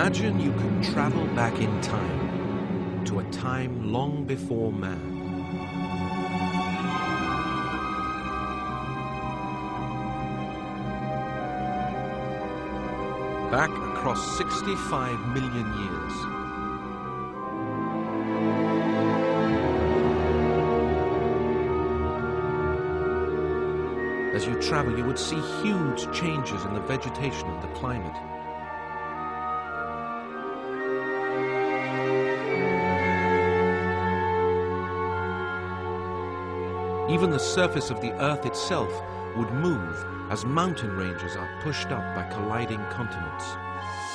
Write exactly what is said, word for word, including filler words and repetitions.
Imagine you could travel back in time, to a time long before man. Back across sixty-five million years. As you travel, you would see huge changes in the vegetation and the climate. Even the surface of the Earth itself would move as mountain ranges are pushed up by colliding continents.